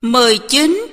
19.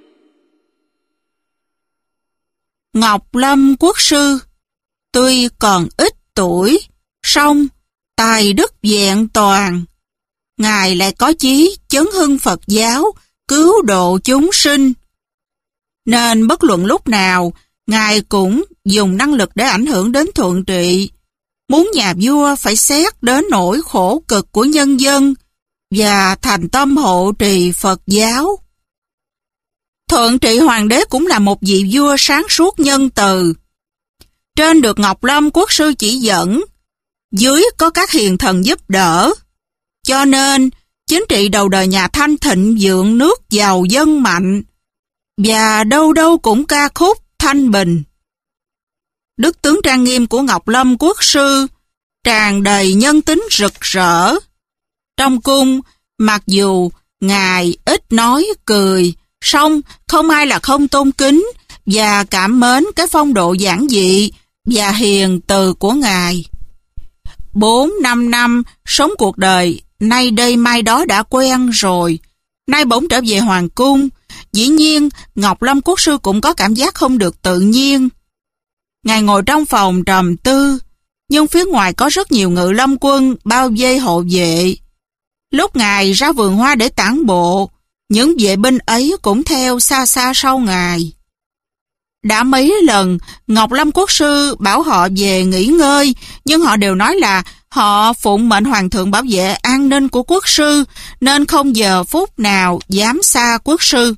Ngọc Lâm Quốc sư, tuy còn ít tuổi, song tài đức vẹn toàn. Ngài lại có chí chấn hưng Phật giáo, cứu độ chúng sinh. Nên bất luận lúc nào, Ngài cũng dùng năng lực để ảnh hưởng đến thuận trị. Muốn nhà vua phải xét đến nỗi khổ cực của nhân dân và thành tâm hộ trì Phật giáo. Thuận trị hoàng đế cũng là một vị vua sáng suốt nhân từ. Trên được Ngọc Lâm Quốc sư chỉ dẫn, dưới có các hiền thần giúp đỡ. Cho nên, chính trị đầu đời nhà Thanh thịnh vượng, nước giàu dân mạnh, và đâu đâu cũng ca khúc thanh bình. Đức tướng trang nghiêm của Ngọc Lâm Quốc sư tràn đầy nhân tính rực rỡ. Trong cung, mặc dù Ngài ít nói cười, song không ai là không tôn kính và cảm mến cái phong độ giản dị và hiền từ của Ngài. 4-5 năm sống cuộc đời, nay đây mai đó đã quen rồi. Nay bỗng trở về hoàng cung, dĩ nhiên Ngọc Lâm Quốc sư cũng có cảm giác không được tự nhiên. Ngài ngồi trong phòng trầm tư, nhưng phía ngoài có rất nhiều ngự lâm quân bao vây hộ vệ. Lúc Ngài ra vườn hoa để tản bộ, những vệ binh ấy cũng theo xa xa sau Ngài. Đã mấy lần Ngọc Lâm Quốc sư bảo họ về nghỉ ngơi, nhưng họ đều nói là họ phụng mệnh hoàng thượng bảo vệ an ninh của quốc sư, nên không giờ phút nào dám xa quốc sư.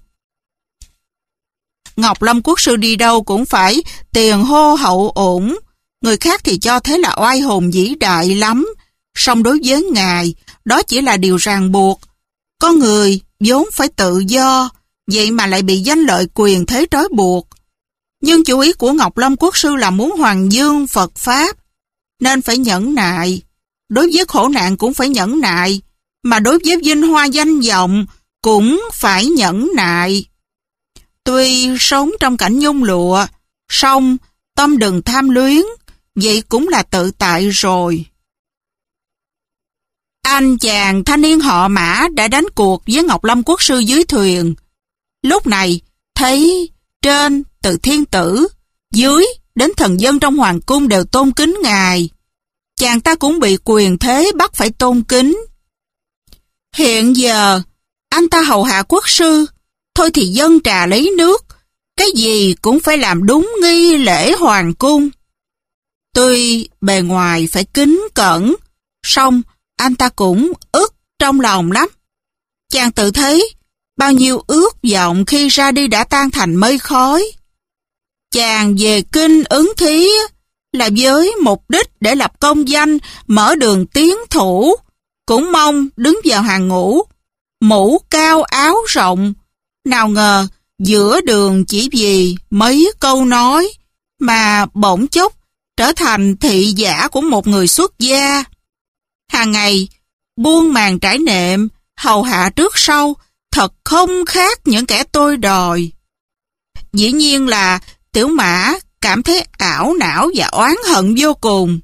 Ngọc Lâm Quốc sư đi đâu cũng phải tiền hô hậu ủng, người khác thì cho thế là oai hùng vĩ đại lắm, song đối với Ngài, đó chỉ là điều ràng buộc. Con người vốn phải tự do, vậy mà lại bị danh lợi quyền thế trói buộc. Nhưng chủ ý của Ngọc Lâm Quốc sư là muốn hoàng dương Phật Pháp, nên phải nhẫn nại. Đối với khổ nạn cũng phải nhẫn nại, mà đối với vinh hoa danh vọng cũng phải nhẫn nại. Tuy sống trong cảnh nhung lụa, song tâm đừng tham luyến, vậy cũng là tự tại rồi. Anh chàng thanh niên họ Mã đã đánh cuộc với Ngọc Lâm Quốc sư dưới thuyền. Lúc này, thấy trên từ thiên tử, dưới đến thần dân trong hoàng cung đều tôn kính Ngài. Chàng ta cũng bị quyền thế bắt phải tôn kính. Hiện giờ, anh ta hầu hạ quốc sư, thôi thì dâng trà lấy nước, cái gì cũng phải làm đúng nghi lễ hoàng cung. Tuy bề ngoài phải kính cẩn, song anh ta cũng ức trong lòng lắm. Chàng tự thấy bao nhiêu ước vọng khi ra đi đã tan thành mây khói. Chàng về kinh ứng thí là với mục đích để lập công danh, mở đường tiến thủ, cũng mong đứng vào hàng ngũ, mũ cao áo rộng. Nào ngờ giữa đường chỉ vì mấy câu nói mà bỗng chốc trở thành thị giả của một người xuất gia. Hàng ngày buông màn trải nệm, hầu hạ trước sau, thật không khác những kẻ tôi đòi. Dĩ nhiên là Tiểu Mã cảm thấy ảo não và oán hận vô cùng.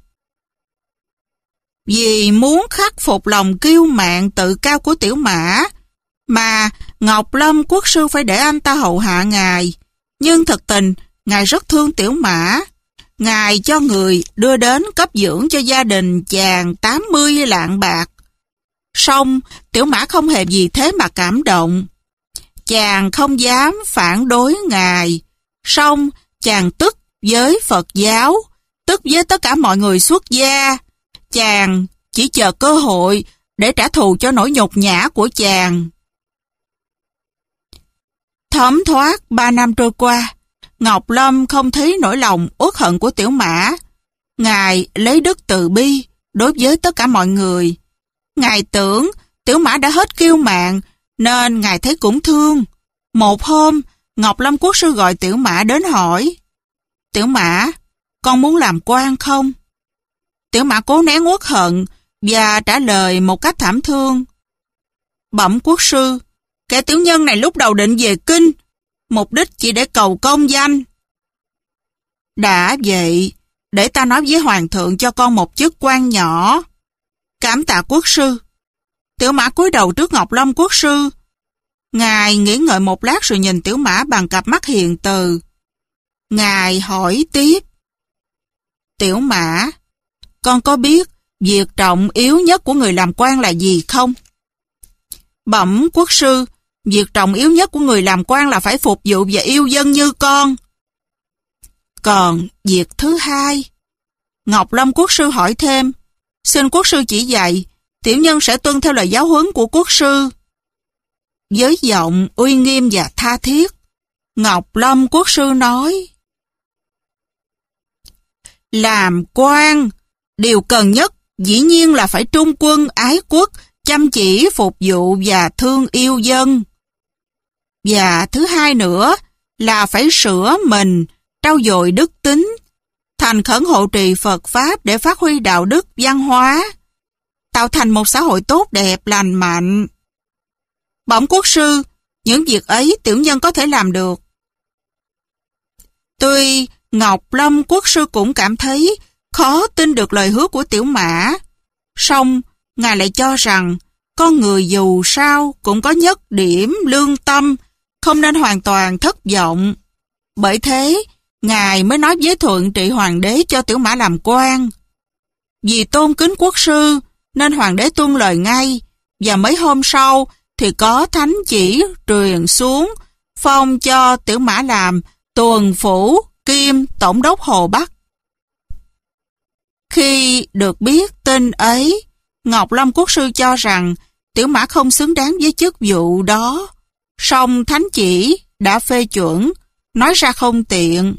Vì muốn khắc phục lòng kiêu mạn tự cao của Tiểu Mã, mà Ngọc Lâm Quốc sư phải để anh ta hầu hạ Ngài. Nhưng thực tình, Ngài rất thương Tiểu Mã. Ngài cho người đưa đến cấp dưỡng cho gia đình chàng 80 lạng bạc. Song Tiểu Mã không hề vì thế mà cảm động. Chàng không dám phản đối Ngài. Song chàng tức với Phật giáo, tức với tất cả mọi người xuất gia. Chàng chỉ chờ cơ hội để trả thù cho nỗi nhục nhã của chàng. Thấm thoát 3 năm trôi qua, Ngọc Lâm không thấy nỗi lòng uất hận của Tiểu Mã. Ngài lấy đức từ bi đối với tất cả mọi người. Ngài tưởng Tiểu Mã đã hết kiêu mạn, nên Ngài thấy cũng thương. Một hôm, Ngọc Lâm Quốc sư gọi Tiểu Mã đến hỏi: Tiểu Mã, con muốn làm quan không? Tiểu Mã cố nén uất hận và trả lời một cách thảm thương: Bẩm quốc sư, kẻ tiểu nhân này lúc đầu định về kinh, mục đích chỉ để cầu công danh. Đã vậy, để ta nói với hoàng thượng cho con một chức quan nhỏ. Cảm tạ quốc sư. Tiểu Mã cúi đầu trước Ngọc Lâm Quốc sư. Ngài nghĩ ngợi một lát rồi nhìn Tiểu Mã bằng cặp mắt hiền từ. Ngài hỏi tiếp. Tiểu Mã, con có biết việc trọng yếu nhất của người làm quan là gì không? Bẩm quốc sư, việc trọng yếu nhất của người làm quan là phải phục vụ và yêu dân như con. Còn việc thứ hai? Ngọc Lâm quốc sư hỏi thêm. Xin quốc sư chỉ dạy, tiểu nhân sẽ tuân theo lời giáo huấn của quốc sư. Với giọng uy nghiêm và tha thiết, Ngọc Lâm quốc sư nói. Làm quan, điều cần nhất dĩ nhiên là phải trung quân ái quốc, chăm chỉ phục vụ và thương yêu dân. Và thứ hai nữa là phải sửa mình, trau dồi đức tính, thành khẩn hộ trì Phật Pháp để phát huy đạo đức văn hóa, tạo thành một xã hội tốt đẹp, lành mạnh. Bẩm quốc sư, những việc ấy tiểu nhân có thể làm được. Tuy Ngọc Lâm quốc sư cũng cảm thấy khó tin được lời hứa của Tiểu Mã, song ngài lại cho rằng con người dù sao cũng có nhất điểm lương tâm, không nên hoàn toàn thất vọng. Bởi thế, ngài mới nói với Thuận Trị Hoàng đế cho Tiểu Mã làm quan. Vì tôn kính quốc sư, nên Hoàng đế tuân lời ngay, và mấy hôm sau thì có thánh chỉ truyền xuống, phong cho Tiểu Mã làm tuần phủ kiêm tổng đốc Hồ Bắc. Khi được biết tin ấy, Ngọc Lâm quốc sư cho rằng Tiểu Mã không xứng đáng với chức vụ đó, song thánh chỉ đã phê chuẩn, nói ra không tiện.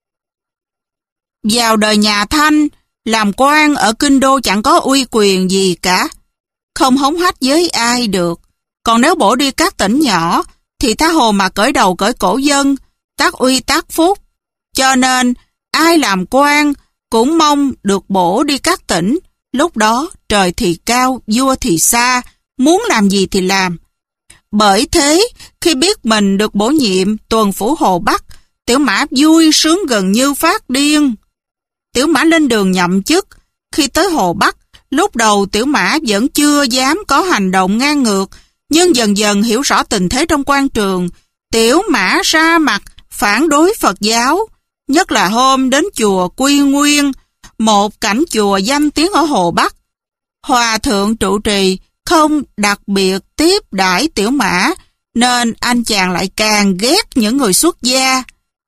Vào đời nhà Thanh, làm quan ở kinh đô chẳng có uy quyền gì cả, không hống hách với ai được. Còn nếu bổ đi các tỉnh nhỏ, thì tha hồ mà cởi đầu cởi cổ dân, tác uy tác phúc. Cho nên, ai làm quan cũng mong được bổ đi các tỉnh. Lúc đó, trời thì cao, vua thì xa, muốn làm gì thì làm. Bởi thế, khi biết mình được bổ nhiệm tuần phủ Hồ Bắc, Tiểu Mã vui sướng gần như phát điên. Tiểu Mã lên đường nhậm chức. Khi tới Hồ Bắc, lúc đầu Tiểu Mã vẫn chưa dám có hành động ngang ngược, nhưng dần dần hiểu rõ tình thế trong quan trường, Tiểu Mã ra mặt phản đối Phật giáo, nhất là hôm đến chùa Quy Nguyên, một cảnh chùa danh tiếng ở Hồ Bắc. Hòa thượng trụ trì không đặc biệt tiếp đãi Tiểu Mã, nên anh chàng lại càng ghét những người xuất gia.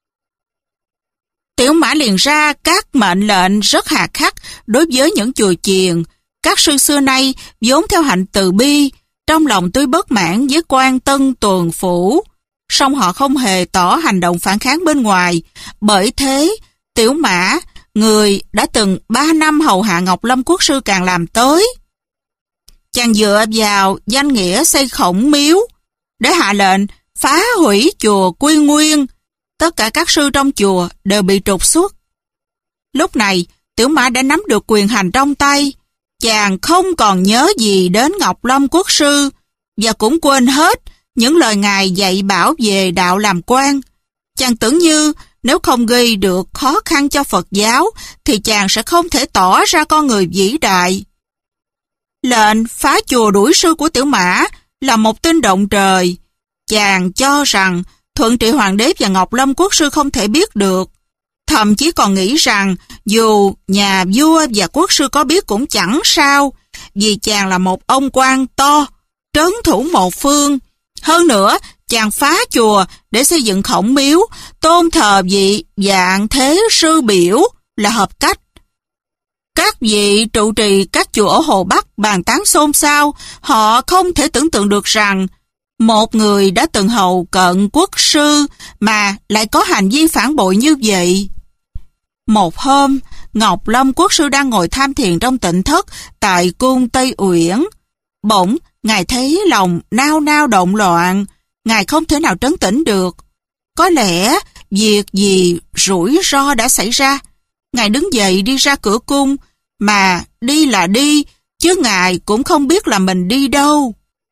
Tiểu Mã liền ra các mệnh lệnh rất hà khắc đối với những chùa chiền. Các sư xưa nay vốn theo hạnh từ bi, trong lòng tuy bất mãn với quan tân tuần phủ, song họ không hề tỏ hành động phản kháng bên ngoài. Bởi thế, Tiểu Mã, người đã từng 3 năm hầu hạ Ngọc Lâm quốc sư càng làm tới. Chàng dựa vào danh nghĩa xây khổng miếu, để hạ lệnh phá hủy chùa Quy Nguyên. Tất cả các sư trong chùa đều bị trục xuất. Lúc này, Tiểu Mã đã nắm được quyền hành trong tay. Chàng không còn nhớ gì đến Ngọc Lâm quốc sư, và cũng quên hết những lời ngài dạy bảo về đạo làm quan. Chàng tưởng như nếu không gây được khó khăn cho Phật giáo, thì chàng sẽ không thể tỏ ra con người vĩ đại. Lệnh phá chùa đuổi sư của Tiểu Mã là một tin động trời. Chàng cho rằng Thuận Trị Hoàng đế và Ngọc Lâm quốc sư không thể biết được. Thậm chí còn nghĩ rằng dù nhà vua và quốc sư có biết cũng chẳng sao, vì chàng là một ông quan to, trấn thủ một phương. Hơn nữa, chàng phá chùa để xây dựng khổng miếu, tôn thờ vị Vạn Thế Sư Biểu là hợp cách. Các vị trụ trì các chùa ở Hồ Bắc bàn tán xôn xao, họ không thể tưởng tượng được rằng một người đã từng hầu cận quốc sư mà lại có hành vi phản bội như vậy. Một hôm, Ngọc Lâm quốc sư đang ngồi tham thiền trong tịnh thất tại cung Tây Uyển. Bỗng, ngài thấy lòng nao nao động loạn, ngài không thể nào trấn tĩnh được. Có lẽ việc gì rủi ro đã xảy ra. Ngài đứng dậy đi ra cửa cung, mà đi là đi, chứ ngài cũng không biết là mình đi đâu.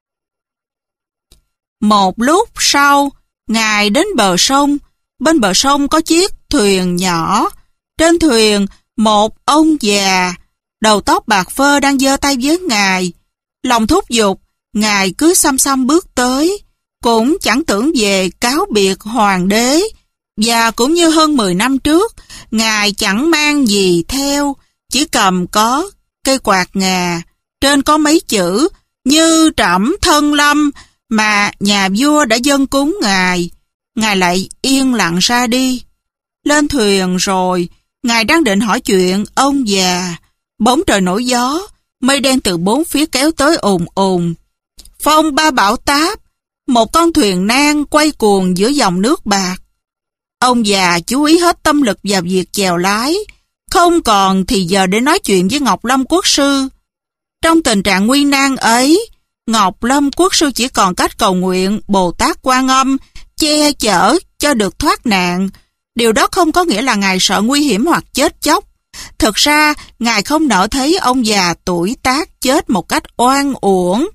Một lúc sau, ngài đến bờ sông. Bên bờ sông có chiếc thuyền nhỏ. Trên thuyền, một ông già, đầu tóc bạc phơ đang giơ tay với ngài. Lòng thúc giục, ngài cứ xăm xăm bước tới. cũng chẳng tưởng về cáo biệt hoàng đế, và cũng như hơn 10 năm trước, Ngài chẳng mang gì theo, chỉ cầm có cây quạt ngà, trên có mấy chữ như trẫm thân lâm mà nhà vua đã dâng cúng Ngài. Ngài lại yên lặng ra đi. Lên thuyền rồi, Ngài đang định hỏi chuyện ông già. Bỗng trời nổi gió, mây đen từ bốn phía kéo tới ùn ùn. Phong ba bão táp, một con thuyền nan quay cuồng giữa dòng nước bạc. Ông già chú ý hết tâm lực vào việc chèo lái, không còn thì giờ để nói chuyện với Ngọc Lâm Quốc sư. Trong tình trạng nguy nan ấy, Ngọc Lâm Quốc sư chỉ còn cách cầu nguyện Bồ Tát Quan Âm che chở cho được thoát nạn. Điều đó không có nghĩa là Ngài sợ nguy hiểm hoặc chết chóc. Thực ra, Ngài không nỡ thấy ông già tuổi tác chết một cách oan uổng.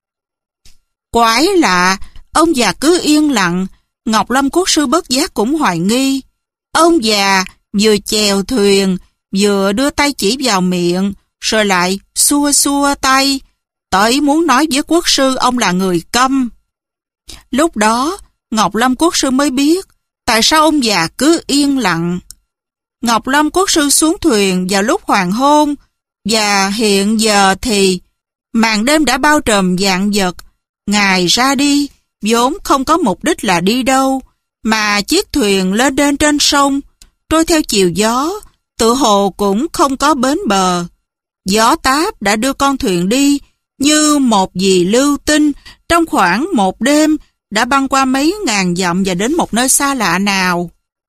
Quái lạ, ông già cứ yên lặng, Ngọc Lâm Quốc sư bất giác cũng hoài nghi. Ông già vừa chèo thuyền, vừa đưa tay chỉ vào miệng, rồi lại xua xua tay, tỏ ý muốn nói với quốc sư ông là người câm. Lúc đó, Ngọc Lâm Quốc sư mới biết tại sao ông già cứ yên lặng. Ngọc Lâm Quốc sư xuống thuyền vào lúc hoàng hôn, và hiện giờ thì màn đêm đã bao trùm vạn vật. Ngài ra đi, vốn không có mục đích là đi đâu, mà chiếc thuyền lên đên trên sông, trôi theo chiều gió, tự hồ cũng không có bến bờ. Gió táp đã đưa con thuyền đi, như một vì lưu tinh, trong khoảng một đêm, đã băng qua mấy ngàn dặm và đến một nơi xa lạ nào.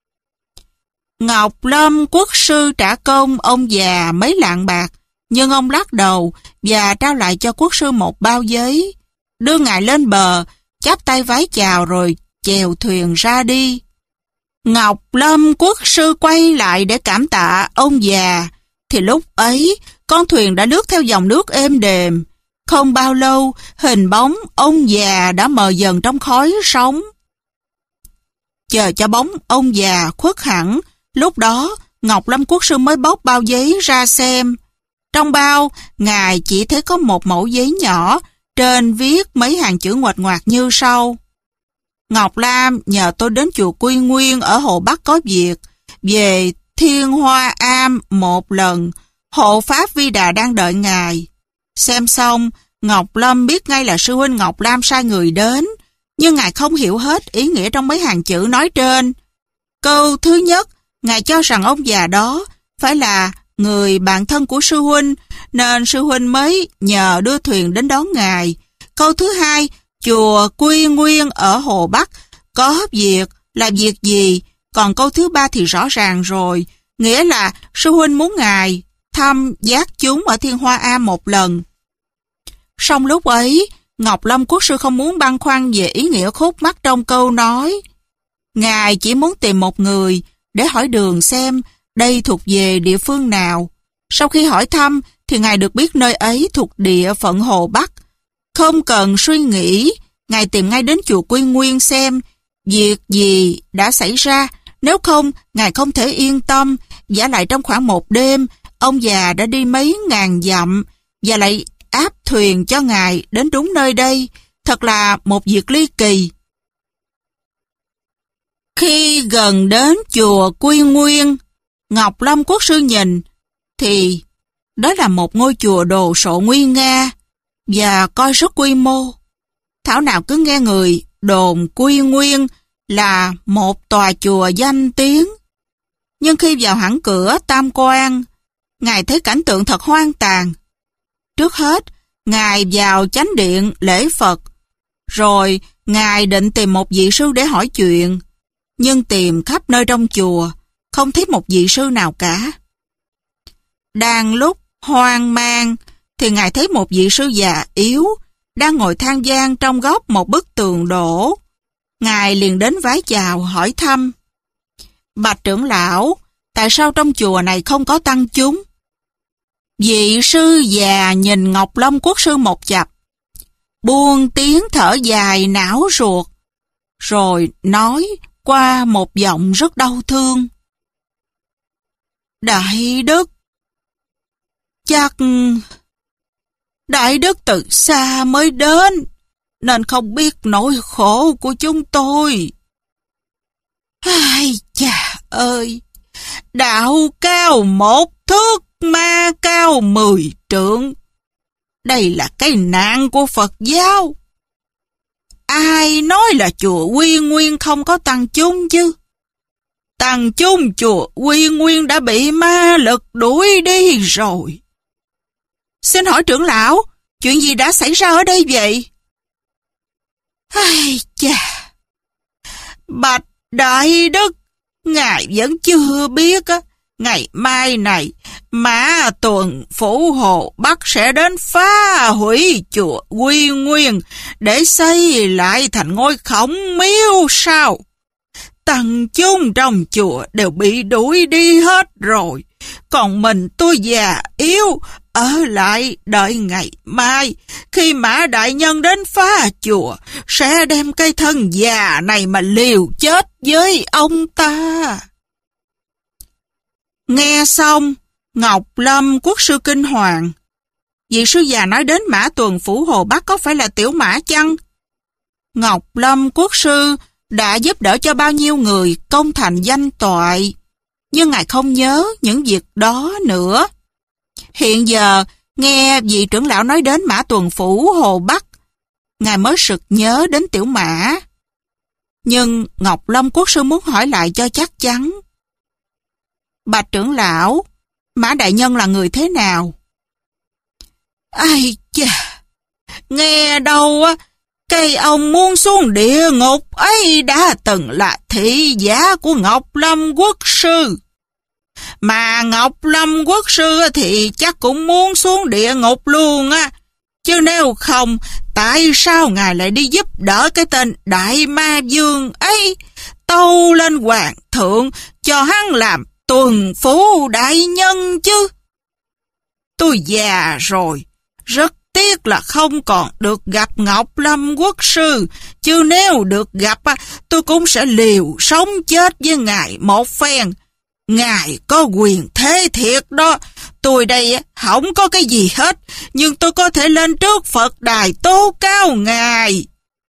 Ngọc Lâm Quốc sư trả công ông già mấy lạng bạc, nhưng ông lắc đầu và trao lại cho quốc sư một bao giấy, đưa Ngài lên bờ, chắp tay vái chào rồi chèo thuyền ra đi. Ngọc Lâm Quốc sư quay lại để cảm tạ ông già, thì lúc ấy con thuyền đã lướt theo dòng nước êm đềm. Không bao lâu, hình bóng ông già đã mờ dần trong khói sóng. Chờ cho bóng ông già khuất hẳn, lúc đó Ngọc Lâm Quốc sư mới bóc bao giấy ra xem. Trong bao, Ngài chỉ thấy có một mẩu giấy nhỏ, trên viết mấy hàng chữ ngoạch ngoạc như sau. Ngọc Lam nhờ tôi đến chùa Quy Nguyên ở Hồ Bắc có việc, về Thiên Hoa Am một lần, hộ pháp Vi Đà đang đợi Ngài. Xem xong, Ngọc Lâm biết ngay là sư huynh Ngọc Lam sai người đến, nhưng Ngài không hiểu hết ý nghĩa trong mấy hàng chữ nói trên. Câu thứ nhất, Ngài cho rằng ông già đó phải là người bạn thân của sư huynh, nên sư huynh mới nhờ đưa thuyền đến đón Ngài. Câu thứ hai, chùa Quy Nguyên ở Hồ Bắc có việc là việc gì? Còn câu thứ ba thì rõ ràng rồi, nghĩa là sư huynh muốn Ngài thăm giác chúng ở Thiên Hoa Am một lần. Song lúc ấy, Ngọc Lâm Quốc sư không muốn băn khoăn về ý nghĩa khúc mắc trong câu nói. Ngài chỉ muốn tìm một người để hỏi đường xem đây thuộc về địa phương nào. Sau khi hỏi thăm thì Ngài được biết nơi ấy thuộc địa phận Hồ Bắc. Không cần suy nghĩ, Ngài tìm ngay đến chùa Quy Nguyên xem việc gì đã xảy ra. Nếu không, Ngài không thể yên tâm. Vả lại trong khoảng một đêm, ông già đã đi mấy ngàn dặm và lại áp thuyền cho Ngài đến đúng nơi đây. Thật là một việc ly kỳ. Khi gần đến chùa Quy Nguyên, Ngọc Lâm Quốc sư nhìn, thì đó là một ngôi chùa đồ sộ nguy nga và coi rất quy mô. Thảo nào cứ nghe người đồn Quy Nguyên là một tòa chùa danh tiếng. Nhưng khi vào hẳn cửa tam quan, Ngài thấy cảnh tượng thật hoang tàn. Trước hết, Ngài vào chánh điện lễ Phật, rồi Ngài định tìm một vị sư để hỏi chuyện, nhưng tìm khắp nơi trong chùa, không thấy một vị sư nào cả. Đang lúc hoang mang, thì Ngài thấy một vị sư già yếu, đang ngồi than vang trong góc một bức tường đổ. Ngài liền đến vái chào hỏi thăm. Bạch trưởng lão, tại sao trong chùa này không có tăng chúng? Vị sư già nhìn Ngọc Lâm Quốc sư một chập, buông tiếng thở dài não ruột, rồi nói qua một giọng rất đau thương. Đại đức, chắc Đại đức từ xa mới đến, nên không biết nỗi khổ của chúng tôi. Ai chà ơi! Đạo cao 1 thước, ma cao 10 trượng. Đây là cái nạn của Phật giáo. Ai nói là chùa Quy Nguyên không có tăng chúng chứ? Tăng chúng chùa Quy Nguyên đã bị ma lực đuổi đi rồi. Xin hỏi trưởng lão, chuyện gì đã xảy ra ở đây vậy? Ai chà! Bạch Đại Đức, ngài vẫn chưa biết ngày mai này Mã Tuần Phủ Hồ Bắc sẽ đến phá hủy chùa Quy Nguyên để xây lại thành ngôi Khổng Miếu sao? Tăng chúng trong chùa đều bị đuổi đi hết rồi, còn mình tôi già yếu ở lại đợi ngày mai. Khi Mã Đại Nhân đến phá chùa, sẽ đem cây thân già này mà liều chết với ông ta. Nghe xong, Ngọc Lâm quốc sư kinh hoàng. Vị sư già nói đến Mã Tuần Phủ Hồ Bắc có phải là Tiểu Mã chăng? Ngọc Lâm quốc sư đã giúp đỡ cho bao nhiêu người công thành danh toại, nhưng ngài không nhớ những việc đó nữa. Hiện giờ, nghe vị trưởng lão nói đến Mã Tuần Phủ Hồ Bắc, ngài mới sực nhớ đến Tiểu Mã. Nhưng Ngọc Lâm quốc sư muốn hỏi lại cho chắc chắn. Bạch trưởng lão, Mã Đại Nhân là người thế nào? Ai chà, nghe đâu cây ông muốn xuống địa ngục ấy đã từng là thị giả của Ngọc Lâm quốc sư. Mà Ngọc Lâm quốc sư thì chắc cũng muốn xuống địa ngục luôn á. Chứ nếu không, tại sao ngài lại đi giúp đỡ cái tên Đại Ma Vương ấy, tâu lên hoàng thượng cho hắn làm Tuần Phủ Đại Nhân chứ? Tôi già rồi, rất tiếc là không còn được gặp Ngọc Lâm quốc sư, chứ nếu được gặp tôi cũng sẽ liều sống chết với ngài một phen. Ngài có quyền thế thiệt đó. Tôi đây không có cái gì hết, nhưng tôi có thể lên trước Phật đài tố cáo ngài.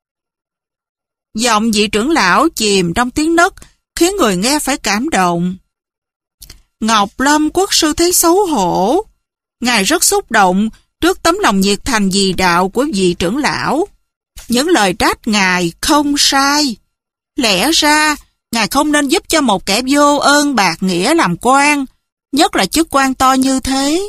Giọng vị trưởng lão chìm trong tiếng nấc, khiến người nghe phải cảm động. Ngọc Lâm quốc sư thấy xấu hổ. Ngài rất xúc động trước tấm lòng nhiệt thành vì đạo của vị trưởng lão. Những lời trách ngài không sai. Lẽ ra, ngài không nên giúp cho một kẻ vô ơn bạc nghĩa làm quan, nhất là chức quan to như thế.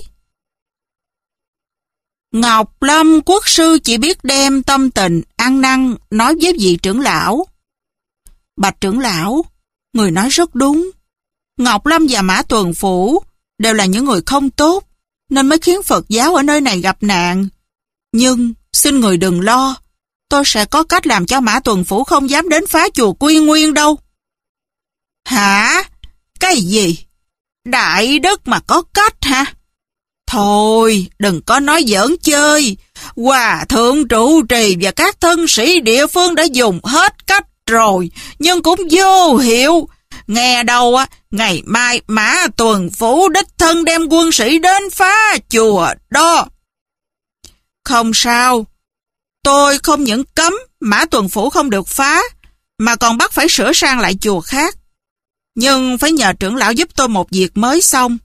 Ngọc Lâm quốc sư chỉ biết đem tâm tình ăn năn nói với vị trưởng lão. Bạch trưởng lão, người nói rất đúng. Ngọc Lâm và Mã Tuần Phủ đều là những người không tốt, nên mới khiến Phật giáo ở nơi này gặp nạn. Nhưng xin người đừng lo, tôi sẽ có cách làm cho Mã Tuần Phủ không dám đến phá chùa Quy Nguyên đâu. Hả? Cái gì? Đại Đức mà có cách hả? Thôi, đừng có nói giỡn chơi. Hòa thượng trụ trì và các thân sĩ địa phương đã dùng hết cách rồi, nhưng cũng vô hiệu. Nghe đâu ngày mai Mã Tuần Phủ đích thân đem quân sĩ đến phá chùa đó. Không sao, tôi không những cấm Mã Tuần Phủ không được phá, mà còn bắt phải sửa sang lại chùa khác. Nhưng phải nhờ trưởng lão giúp tôi một việc mới xong.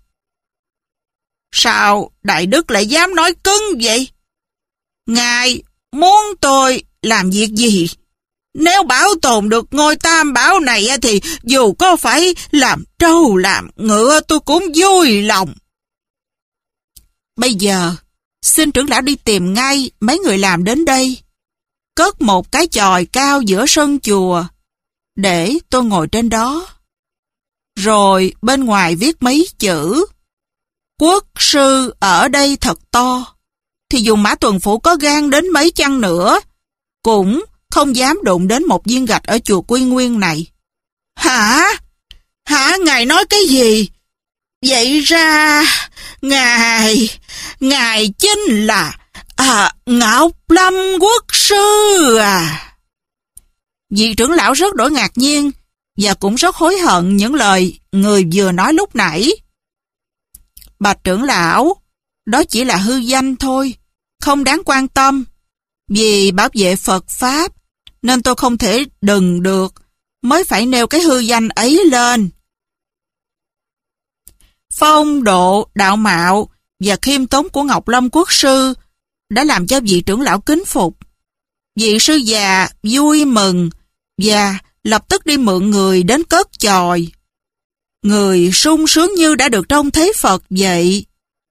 Sao Đại Đức lại dám nói cứng vậy? Ngài muốn tôi làm việc gì? Nếu bảo tồn được ngôi Tam Bảo này thì dù có phải làm trâu làm ngựa tôi cũng vui lòng. Bây giờ, xin trưởng lão đi tìm ngay mấy người làm đến đây. Cất một cái chòi cao giữa sân chùa, để tôi ngồi trên đó. Rồi bên ngoài viết mấy chữ: Quốc sư ở đây thật to. Thì dù Mã Tuần Phủ có gan đến mấy chăng nữa, cũng không dám đụng đến một viên gạch ở chùa Quy Nguyên này. Hả? Hả? Ngài nói cái gì? Vậy ra, Ngài chính là Ngọc Lâm quốc sư à? Vị trưởng lão rất đổi ngạc nhiên, và cũng rất hối hận những lời người vừa nói lúc nãy. Bạch trưởng lão, đó chỉ là hư danh thôi, không đáng quan tâm. Vì bảo vệ Phật Pháp, nên tôi không thể đừng được, mới phải nêu cái hư danh ấy lên. Phong độ, đạo mạo và khiêm tốn của Ngọc Lâm Quốc sư đã làm cho vị trưởng lão kính phục. Vị sư già vui mừng và lập tức đi mượn người đến cất chòi. Người sung sướng như đã được trông thấy Phật vậy.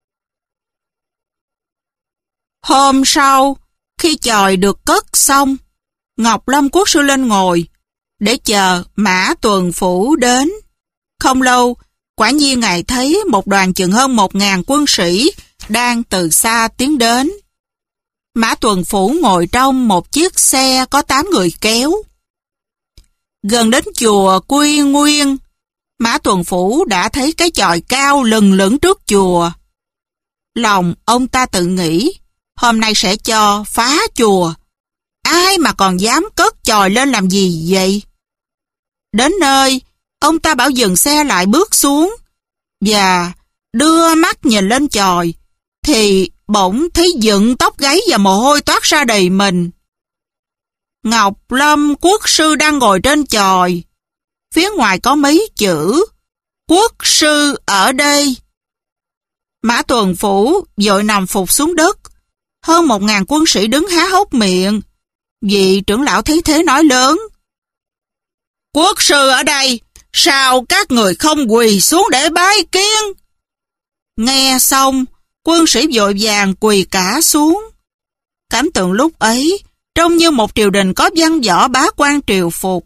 Hôm sau, khi chòi được cất xong, Ngọc Lâm Quốc sư lên ngồi để chờ Mã Tuần Phủ đến. Không lâu, quả nhiên ngài thấy một đoàn chừng hơn 1000 quân sĩ đang từ xa tiến đến. Mã Tuần Phủ ngồi trong một chiếc xe có 8 người kéo. Gần đến chùa Quy Nguyên, Mã Tuần Phủ đã thấy cái chòi cao lừng lững trước chùa. Lòng ông ta tự nghĩ, hôm nay sẽ cho phá chùa. Ai mà còn dám cất chòi lên làm gì vậy? Đến nơi, ông ta bảo dừng xe lại bước xuống, và đưa mắt nhìn lên chòi, thì bỗng thấy dựng tóc gáy và mồ hôi toát ra đầy mình. Ngọc Lâm Quốc sư đang ngồi trên chòi. Phía ngoài có mấy chữ Quốc sư ở đây. Mã Tuần Phủ vội nằm phục xuống đất. Hơn 1000 quân sĩ đứng há hốc miệng. Vị trưởng lão thấy thế nói lớn: Quốc sư ở đây, sao các người không quỳ xuống để bái kiến? Nghe xong, quân sĩ vội vàng quỳ cả xuống. Cảnh tượng lúc ấy trông như một triều đình có văn võ bá quan triều phục.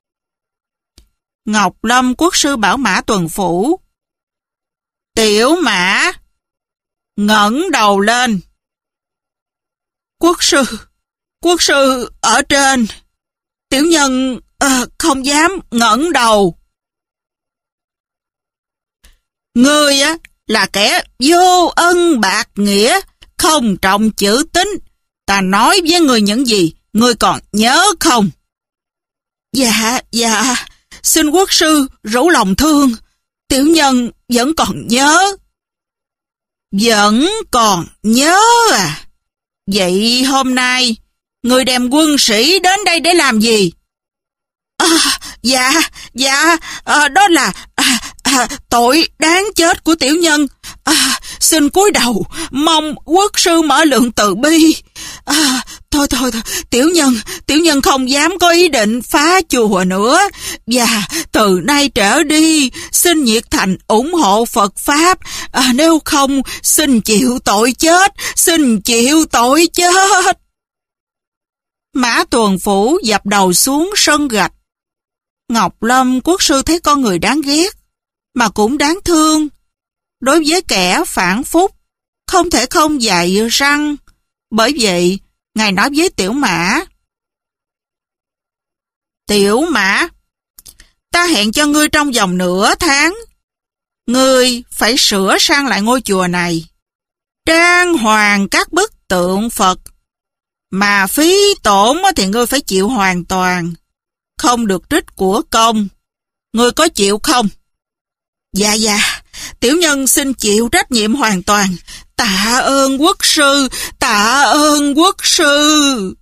Ngọc Lâm Quốc sư bảo Mã Tuần Phủ: Tiểu Mã, ngẩng đầu lên. Quốc sư ở trên. Tiểu nhân không dám ngẩng đầu. Ngươi là kẻ vô ân bạc nghĩa, không trọng chữ tín. Ta nói với ngươi những gì, ngươi còn nhớ không? Dạ, xin quốc sư rủ lòng thương, tiểu nhân vẫn còn nhớ. Vẫn còn nhớ à? Vậy hôm nay, ngươi đem quân sĩ đến đây để làm gì? Đó là tội đáng chết của tiểu nhân. Xin cúi đầu, mong quốc sư mở lượng từ bi. Thôi, tiểu nhân không dám có ý định phá chùa nữa. Và từ nay trở đi, xin nhiệt thành ủng hộ Phật Pháp. Nếu không, xin chịu tội chết. Mã Tuần Phủ dập đầu xuống sân gạch. Ngọc Lâm Quốc sư thấy con người đáng ghét, mà cũng đáng thương. Đối với kẻ phản phúc, không thể không dạy răng. Bởi vậy, ngài nói với Tiểu Mã: Tiểu Mã, ta hẹn cho ngươi trong vòng nửa tháng. Ngươi phải sửa sang lại ngôi chùa này, trang hoàng các bức tượng Phật. Mà phí tổn thì ngươi phải chịu hoàn toàn, không được trích của công. Ngươi có chịu không? Dạ, tiểu nhân xin chịu trách nhiệm hoàn toàn. Tạ ơn quốc sư.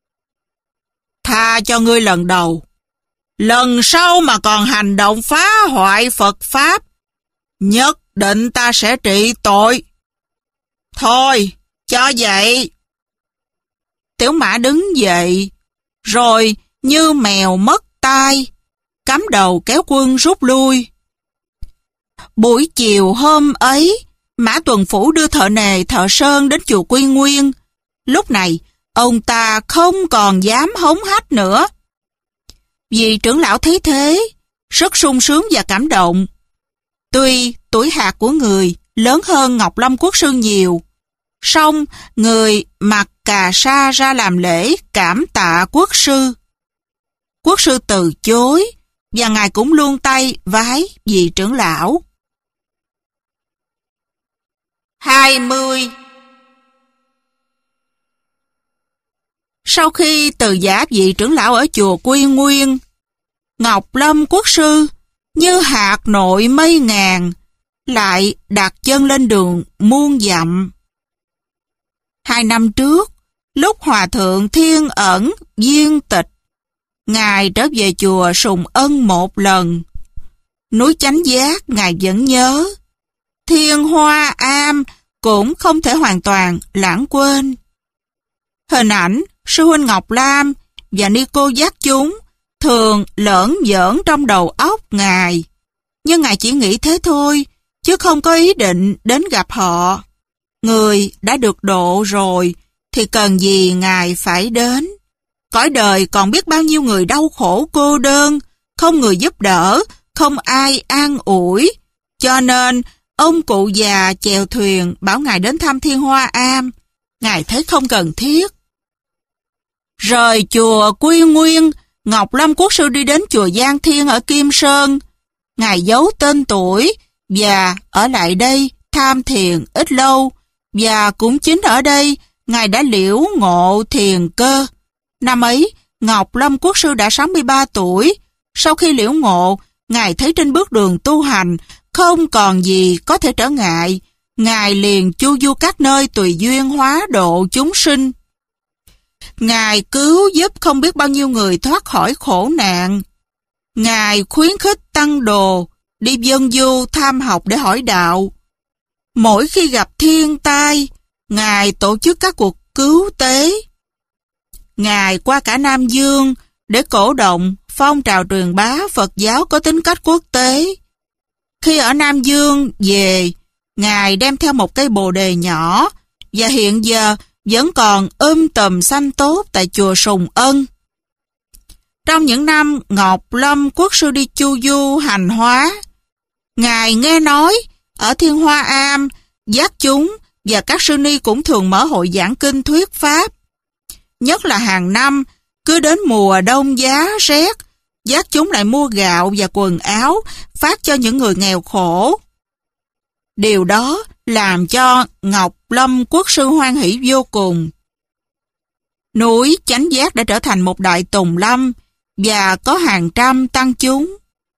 Tha cho ngươi lần đầu. Lần sau mà còn hành động phá hoại Phật Pháp, nhất định ta sẽ trị tội. Thôi, cho vậy. Tiểu Mã đứng dậy, rồi như mèo mất tai, cắm đầu kéo quân rút lui. Buổi chiều hôm ấy, Mã Tuần Phủ đưa thợ nề thợ sơn đến chùa Quy Nguyên. Lúc này, ông ta không còn dám hống hách nữa. Vị trưởng lão thấy thế, rất sung sướng và cảm động. Tuy tuổi hạt của người lớn hơn Ngọc Lâm Quốc sư nhiều, song người mặc cà sa ra làm lễ cảm tạ quốc sư. Quốc sư từ chối, và ngài cũng luông tay vái vị trưởng lão. 20. Sau khi từ giả vị trưởng lão ở chùa Quy Nguyên, Ngọc Lâm Quốc sư như hạt nội mây ngàn, lại đặt chân lên đường muôn dặm. 2 năm trước, lúc Hòa Thượng Thiên Ẩn viên tịch, Ngài trở về chùa Sùng Ân một lần. Núi Chánh Giác Ngài vẫn nhớ. Thiên Hoa Am cũng không thể hoàn toàn lãng quên. Hình ảnh sư huynh Ngọc Lam và ni cô Giác chúng thường lởn vởn trong đầu óc Ngài. Nhưng Ngài chỉ nghĩ thế thôi, chứ không có ý định đến gặp họ. Người đã được độ rồi, thì cần gì Ngài phải đến. Cõi đời còn biết bao nhiêu người đau khổ cô đơn, không người giúp đỡ, không ai an ủi. Cho nên, ông cụ già chèo thuyền bảo Ngài đến thăm Thiên Hoa Am. Ngài thấy không cần thiết. Rời chùa Quy Nguyên, Ngọc Lâm Quốc sư đi đến chùa Giang Thiên ở Kim Sơn. Ngài giấu tên tuổi và ở lại đây tham thiền ít lâu, và cũng chính ở đây Ngài đã liễu ngộ thiền cơ. Năm ấy, Ngọc Lâm Quốc sư đã 63 tuổi. Sau khi liễu ngộ, Ngài thấy trên bước đường tu hành không còn gì có thể trở ngại. Ngài liền chu du các nơi tùy duyên hóa độ chúng sinh. Ngài cứu giúp không biết bao nhiêu người thoát khỏi khổ nạn. Ngài khuyến khích tăng đồ đi vân du tham học để hỏi đạo. Mỗi khi gặp thiên tai, Ngài tổ chức các cuộc cứu tế. Ngài qua cả Nam Dương để cổ động phong trào truyền bá Phật giáo có tính cách quốc tế. Khi ở Nam Dương về, Ngài đem theo một cây bồ đề nhỏ và hiện giờ vẫn còn tùm xanh tốt tại chùa Sùng Ân. Trong những năm Ngọc Lâm Quốc sư đi chu du hành hóa, Ngài nghe nói ở Thiên Hoa Am, Giác chúng và các sư ni cũng thường mở hội giảng kinh thuyết pháp. Nhất là hàng năm, cứ đến mùa đông giá rét, Giác chúng lại mua gạo và quần áo phát cho những người nghèo khổ. Điều đó làm cho Ngọc Lâm Quốc sư hoan hỷ vô cùng. Núi Chánh Giác đã trở thành một đại tùng lâm và có hàng trăm tăng chúng.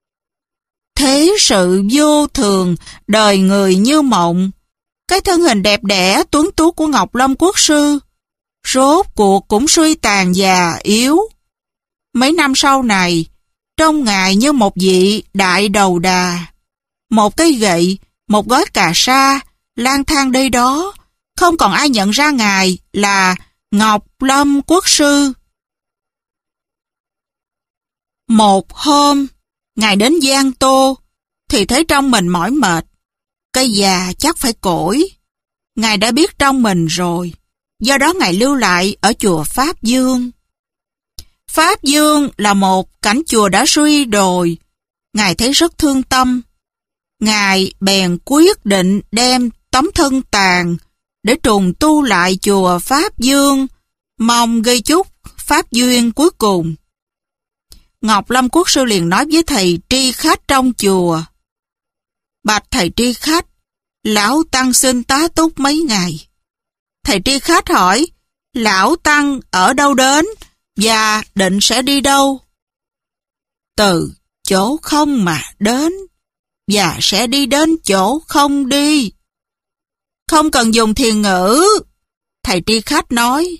Thế sự vô thường, đời người như mộng. Cái thân hình đẹp đẽ tuấn tú của Ngọc Lâm Quốc sư rốt cuộc cũng suy tàn già yếu. Mấy năm sau này, trông Ngài như một vị đại đầu đà. Một cây gậy, một gói cà sa, lang thang đây đó, không còn ai nhận ra Ngài là Ngọc Lâm Quốc sư. Một hôm, Ngài đến Giang Tô, thì thấy trong mình mỏi mệt. Cây già chắc phải cỗi. Ngài đã biết trong mình rồi, do đó Ngài lưu lại ở chùa Pháp Dương. Pháp Dương là một cảnh chùa đã suy đồi. Ngài thấy rất thương tâm. Ngài bèn quyết định đem tấm thân tàn để trùng tu lại chùa Pháp Dương, mong gây chúc pháp duyên cuối cùng. Ngọc Lâm Quốc sư liền nói với thầy tri khách trong chùa: Bạch thầy tri khách, lão tăng xin tá túc mấy ngày. Thầy tri khách hỏi: Lão tăng ở đâu đến và định sẽ đi đâu? Từ chỗ không mà đến, và sẽ đi đến chỗ không đi. Không cần dùng thiền ngữ. Thầy tri khách nói: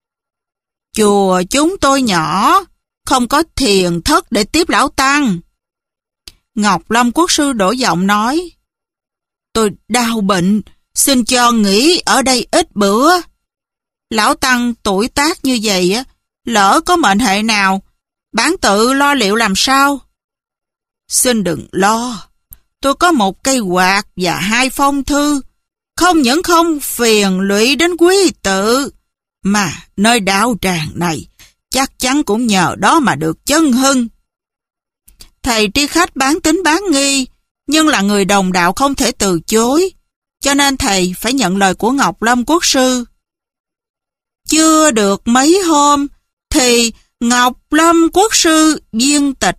Chùa chúng tôi nhỏ, không có thiền thất để tiếp lão tăng. Ngọc Lâm Quốc sư đổi giọng nói: Tôi đau bệnh, xin cho nghỉ ở đây ít bữa. Lão tăng tuổi tác như vậy, lỡ có mệnh hệ nào, bản tự lo liệu làm sao? Xin đừng lo, tôi có một cây quạt và 2 phong thư, không những không phiền lụy đến quý tự, mà nơi đạo tràng này chắc chắn cũng nhờ đó mà được chân hưng. Thầy tri khách bán tín bán nghi, nhưng là người đồng đạo không thể từ chối, cho nên thầy phải nhận lời của Ngọc Lâm Quốc sư. Chưa được mấy hôm, thì Ngọc Lâm Quốc sư viên tịch.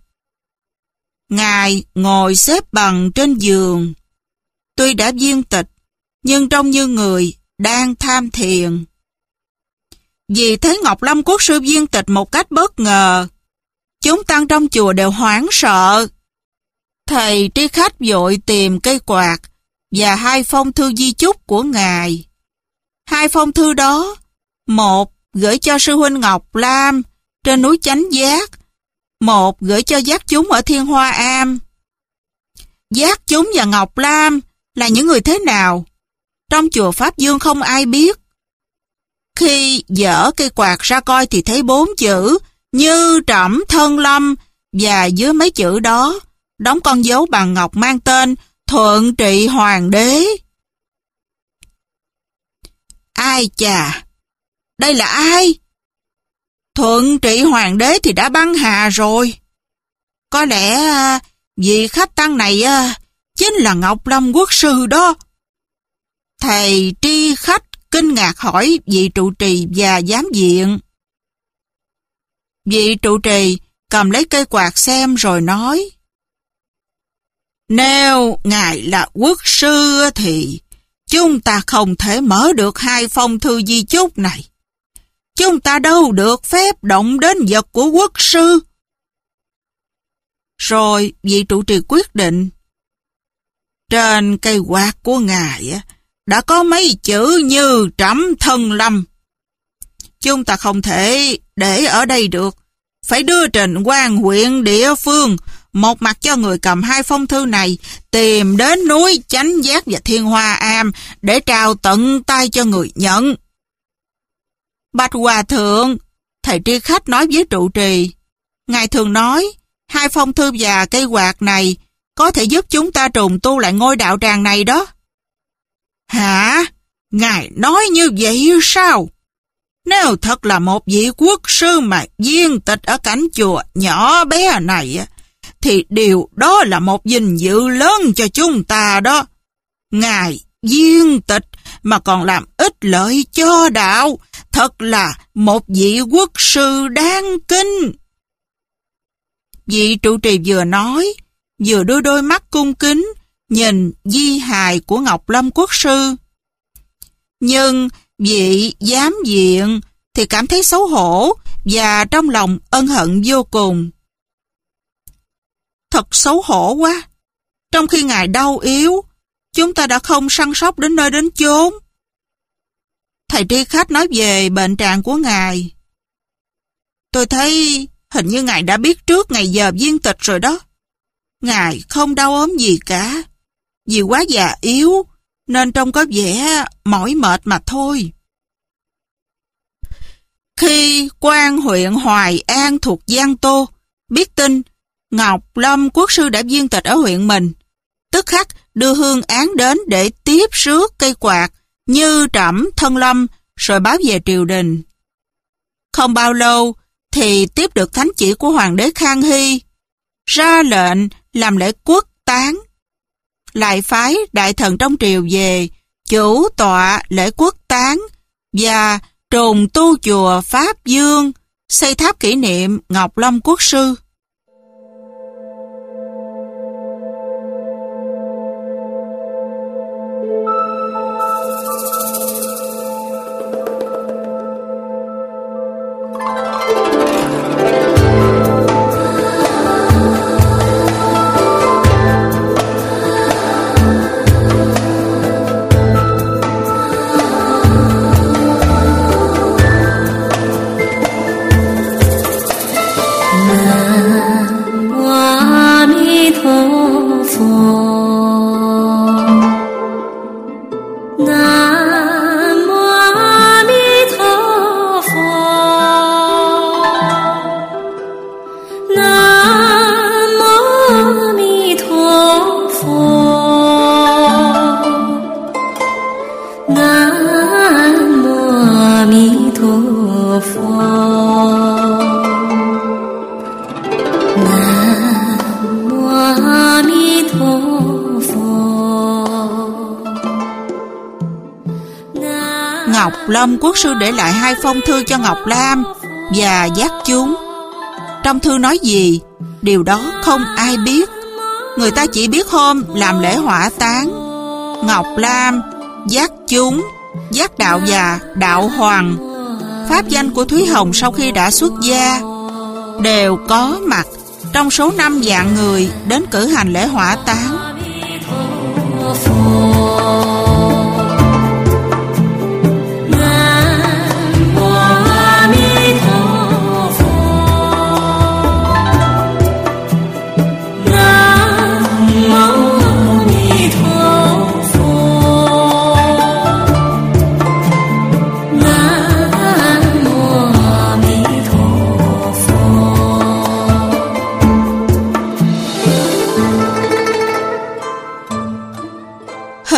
Ngài ngồi xếp bằng trên giường. Tuy đã viên tịch, nhưng trông như người đang tham thiền. Vì thấy Ngọc Lâm Quốc sư viên tịch một cách bất ngờ, chúng tăng trong chùa đều hoảng sợ. Thầy tri khách vội tìm cây quạt và 2 phong thư di chúc của Ngài. 2 phong thư đó, một gửi cho sư huynh Ngọc Lam trên núi Chánh Giác, một gửi cho Giác chúng ở Thiên Hoa Am. Giác chúng và Ngọc Lam là những người thế nào? Trong chùa Pháp Dương không ai biết. Khi dở cây quạt ra coi thì thấy 4 chữ Như Trẫm Thân Lâm, và dưới mấy chữ đó đóng con dấu bằng ngọc mang tên Thuận Trị Hoàng đế. Ai chà, đây là ai? Thuận Trị Hoàng đế thì đã băng hà rồi. Có lẽ vị khách tăng này chính là Ngọc Lâm Quốc sư đó. Thầy tri khách kinh ngạc hỏi vị trụ trì và giám viện. Vị trụ trì cầm lấy cây quạt xem rồi nói: Nếu ngài là quốc sư thì chúng ta không thể mở được 2 phong thư di chúc này. Chúng ta đâu được phép động đến vật của quốc sư. Rồi vị trụ trì quyết định: Trên cây quạt của ngài đã có mấy chữ Như Trẫm Thân Lâm. Chúng ta không thể để ở đây được, phải đưa trình quan huyện địa phương, một mặt cho người cầm 2 phong thư này tìm đến núi Chánh Giác và Thiên Hoa Am để trao tận tay cho người nhận. Bạch Hòa Thượng, thầy tri khách nói với trụ trì, ngài thường nói 2 phong thư và cây quạt này có thể giúp chúng ta trùng tu lại ngôi đạo tràng này đó. Hả? Ngài nói như vậy sao? Nếu thật là một vị quốc sư mà viên tịch ở cảnh chùa nhỏ bé này, thì điều đó là một vinh dự lớn cho chúng ta đó. Ngài viên tịch mà còn làm ích lợi cho đạo, thật là một vị quốc sư đáng kính. Vị trụ trì vừa nói, vừa đưa đôi mắt cung kính nhìn di hài của Ngọc Lâm Quốc sư. Nhưng vị giám viện thì cảm thấy xấu hổ và trong lòng ân hận vô cùng. Thật xấu hổ quá. Trong khi ngài đau yếu, chúng ta đã không săn sóc đến nơi đến chốn. Thầy tri khách nói về bệnh trạng của ngài. Tôi thấy hình như ngài đã biết trước ngày giờ viên tịch rồi đó. Ngài không đau ốm gì cả. Vì quá già yếu nên trông có vẻ mỏi mệt mà thôi. Khi quan huyện Hoài An thuộc Giang Tô biết tin Ngọc Lâm Quốc sư đã viên tịch ở huyện mình, tức khắc đưa hương án đến để tiếp rước cây quạt Như Trẫm Thân Lâm rồi báo về triều đình. Không bao lâu thì tiếp được thánh chỉ của hoàng đế Khang Hy, ra lệnh làm lễ quốc táng, lại phái đại thần trong triều về chủ tọa lễ quốc táng và trùng tu chùa Pháp Dương, xây tháp kỷ niệm Ngọc Lâm Quốc sư. Ngọc Lâm Quốc sư để lại 2 phong thư cho Ngọc Lam và Giác chúng. Trong thư nói gì, điều đó không ai biết. Người ta chỉ biết hôm làm lễ hỏa táng, Ngọc Lam, Giác chúng, Giác đạo và đạo hoàng, pháp danh của Thúy Hồng sau khi đã xuất gia, đều có mặt trong số 5 vạn người đến cử hành lễ hỏa táng. Nam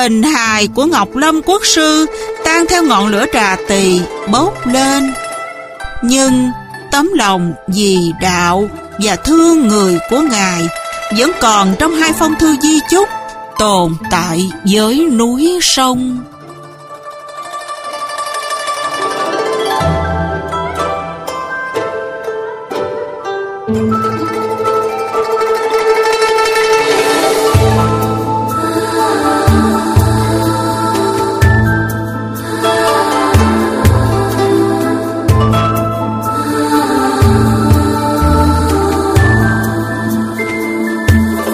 hình hài của Ngọc Lâm Quốc sư tan theo ngọn lửa trà tỳ bốc lên. Nhưng tấm lòng vì đạo và thương người của Ngài vẫn còn trong hai phong thư di chúc tồn tại với núi sông.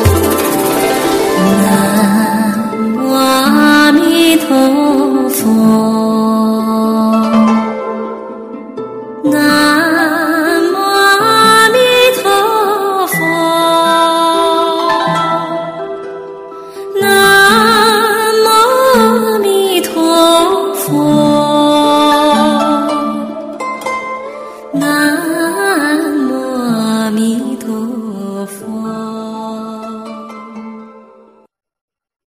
Nam Mô